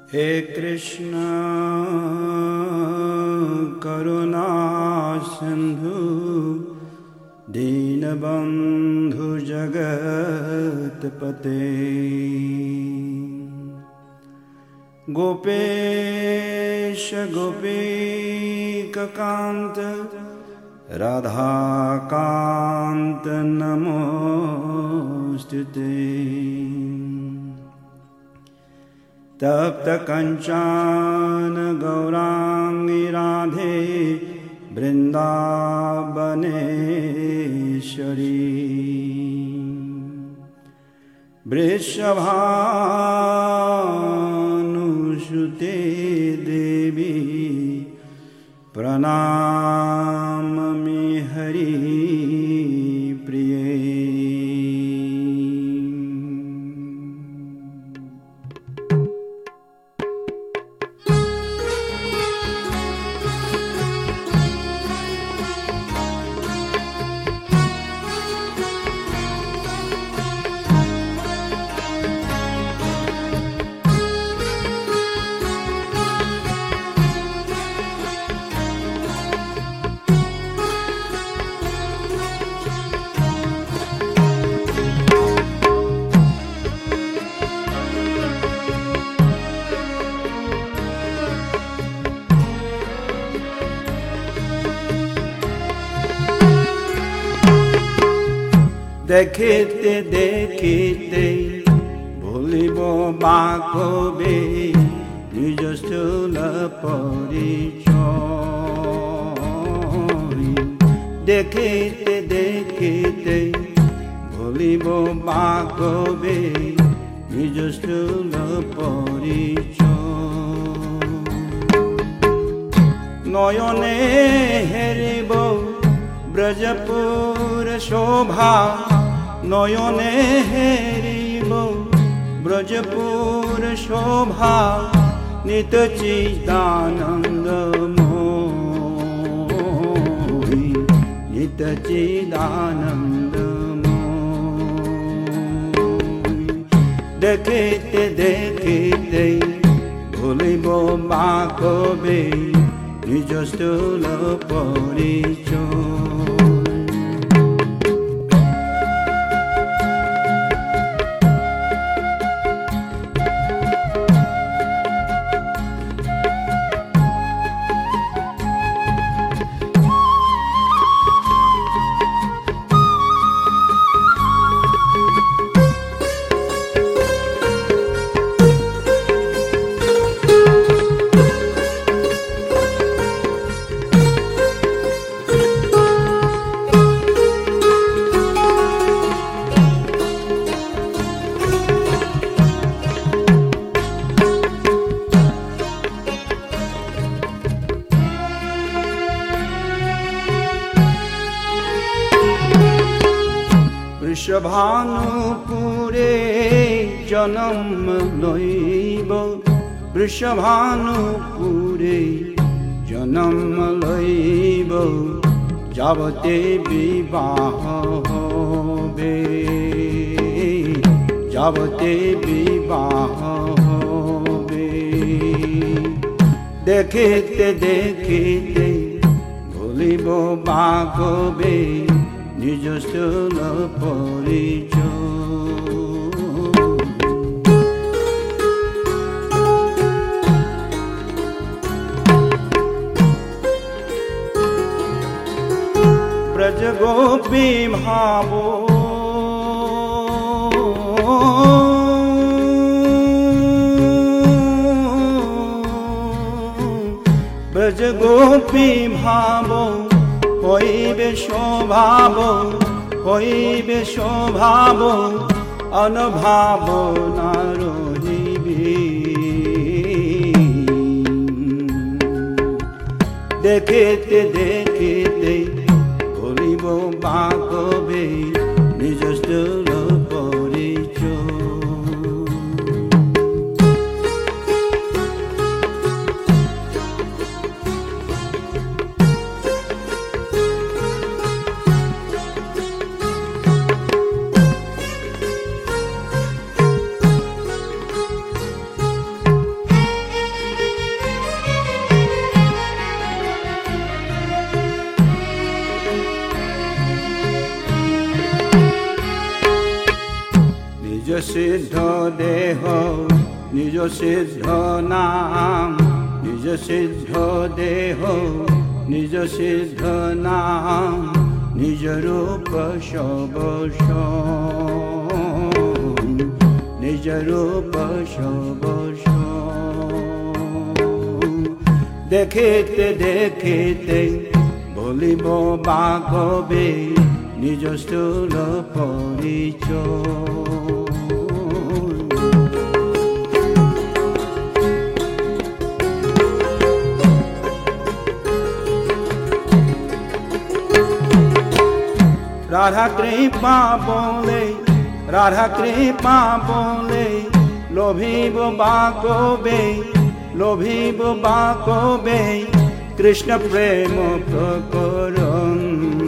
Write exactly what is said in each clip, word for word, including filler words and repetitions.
हे कृष्ण करुणा सिंधु दीनबंधु जगतपते गोपेश गोपीकांत राधाकांत नमोस्तुते तप्त कंचन गौरांगी राधे वृंदावनेश्वरी वृषभानुसुते देवी प्रणमामि हरि प्रिये। দেখিতে দেখিতে ভুলিব বা কবে নিজ স্থূল পরিচয়। দেখিতে দেখিতে ভুলিব বা কবে নিজ স্থূল পরিচয়। নয়নে হেরিব ব্রজপুর শোভা, নয়নে হেরিব ব্রজপুর শোভা, নিত চিদানন্দময়ী নিত চিদানন্দময়ী। দেখিতে দেখিতে ভুলিব বা কবে নিজ স্থূল পরিচয়। বৃষভানুপুরে জন্ম লইব, বৃষভানুপুরে জন্ম লইব, যাবতে বিবাহ হবে, যাবতে বিবাহ হবে। দেখিতে দেখিতে ভুলিব বা কবে নিজ স্থূল পরিচয়। ব্রজ গোপী ভাব ব্রজ গোপী ভাব হইবে স্বভাব, হইবে স্বভাব অনুভাব না রহিবি। দেখিতে দেখিতে ভুলিব বা কবে নিজ স্থূল পরিচয়। सिद्ध देह निज सिद्ध नाम निज सिद्ध देह निज सिद्ध नाम निज रूप सब निज रूप सब देखते देखते भूलिब बागबे निज स्थूल परिचय। राधा कृपा बोले राधा कृपा बोले लोभिब बागबे लोभिब बागबे कृष्ण प्रेम प्रकरण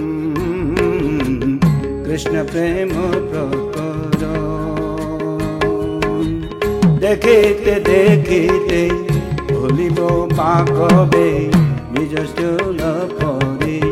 कृष्ण प्रेम प्रकरण। देखते देखते भूलिब बागबे निज स्थूल परिचय।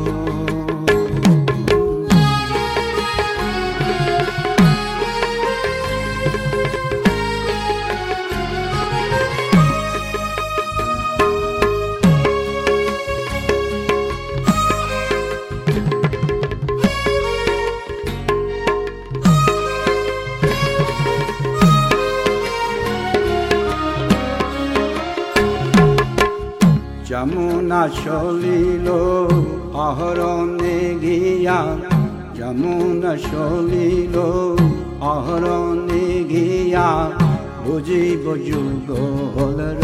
যমুনা সলিল আহরণে গিয়া যমুনা সলিল আহরণে গিয়া বুঝিব যুগলর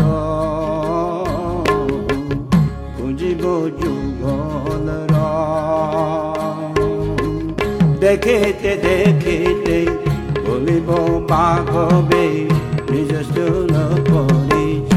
বুঝিব যুগলর। দেখতে দেখতে বলিব বাগবে নিজ স্থূল পরিচয়।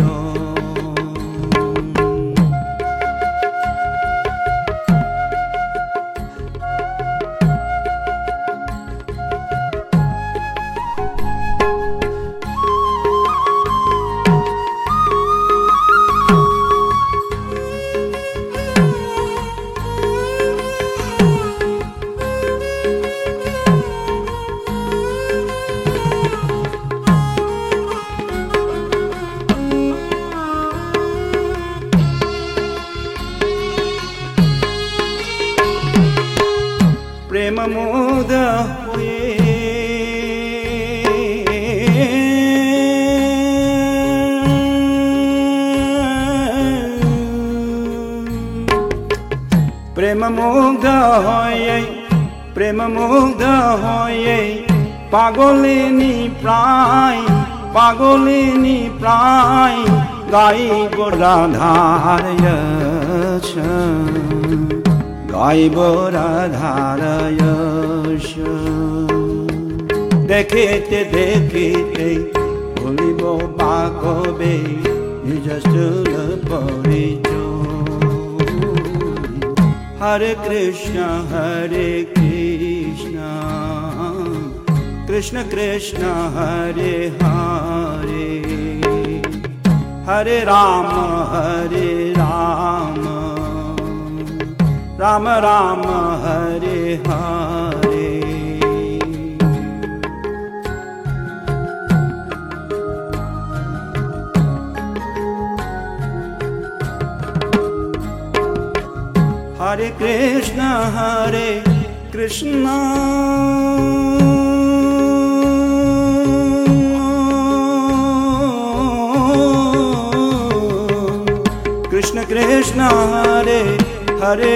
प्रेम मोद हुए प्रेम मुग्ध होये प्रेम मुग्ध होये पागलिनी प्राय पागलिनी प्राय गाइब राधार यश गाइब राधार यश। देखते देखते भूलिब बागबे निज स्थूल परिचय। हरे कृष्ण हरे कृष्ण कृष्ण कृष्ण हरे हरे हरे राम हरे राम राम राम हरे हरे। हरे कृष्ण हरे कृष्ण कृष्ण कृष्ण हरे हरे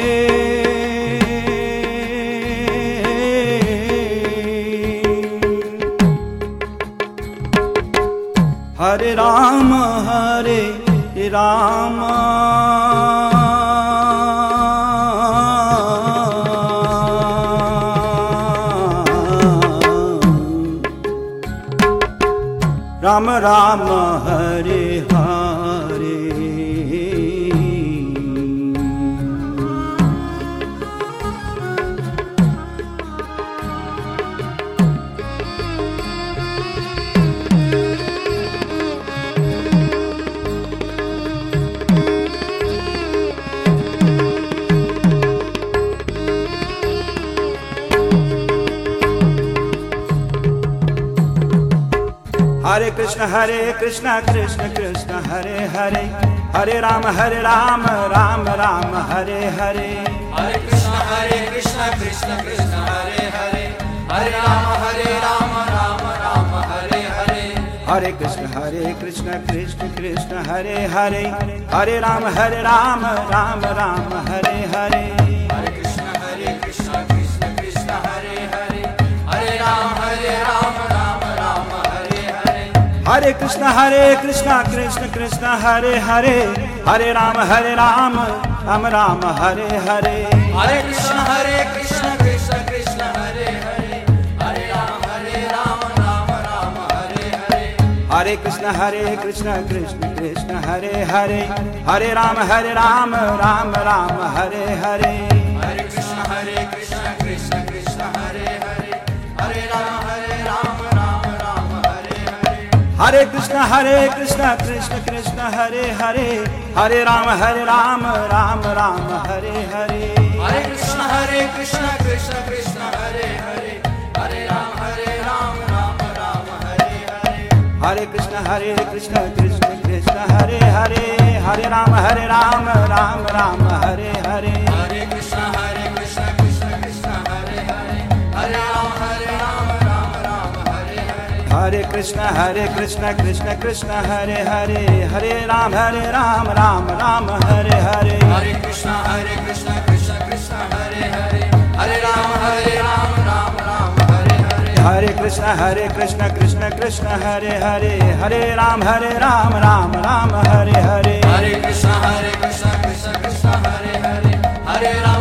हरे राम हरे Ram Ram Ram Hare Hare. Hare Krishna, Hare Krishna, Krishna Krishna, Hare Hare, Hare Rama, Hare Rama, Rama Rama, Hare Hare. Hare Krishna, Hare Krishna, Krishna Krishna, Hare Hare, Hare Rama, Hare Rama, Rama Rama, Hare Hare. Hare Krishna, Hare Krishna, Krishna Krishna, Hare Hare, Hare Rama, Hare Rama, Rama Rama, Hare Hare. Hare Krishna, Hare Krishna, Krishna Krishna, Hare Hare, Hare Rama, Hare Rama, Rama Rama, Hare Hare. Hare Krishna, Hare Krishna, Krishna Krishna, Hare Hare, Hare Rama, Hare Rama, Rama Rama, Hare Hare. Hare Krishna, Hare Krishna, Krishna Krishna, Hare Hare, Hare Rama, Hare Rama, Rama Rama, Hare Hare. Hare Krishna, Hare Krishna, Krishna Krishna, Hare Hare, Hare Rama, Hare Rama, Rama Rama, Hare Hare. Hare Krishna, Hare Krishna, Krishna Krishna, Hare Hare, Hare Rama, Hare Rama, Rama Rama, Hare Hare. Hare Krishna, Hare Krishna, Krishna Krishna, Hare Hare, Hare Rama, Hare Rama, Rama Rama, Hare Hare. Hare Krishna, Hare Krishna, Krishna Krishna, Hare Hare, Hare Rama, Hare Rama, Rama Rama, Hare Hare. Hare Krishna, Hare Krishna, Krishna Krishna, Hare Hare, Hare Rama, Hare Rama, Rama Rama, Hare Hare. Hare Krishna, Hare Krishna, Krishna Krishna, Hare Hare, Hare Rama, Hare Rama, Rama Rama, Hare Hare. Hare Krishna, Hare Krishna, Krishna Krishna, Hare Hare, Hare Rama, Hare Rama, Rama Rama, Hare Hare. Hare Krishna, Hare Krishna, Krishna Krishna, Hare Hare, Hare Rama, Hare Rama, Rama Rama, Hare Hare. Hare Krishna, Hare Krishna, Krishna Krishna, Hare Hare, Hare Rama, Hare Rama, Rama Rama, Hare Hare. Hare Krishna, Hare Krishna, Krishna Krishna, Hare Hare, Hare Rama,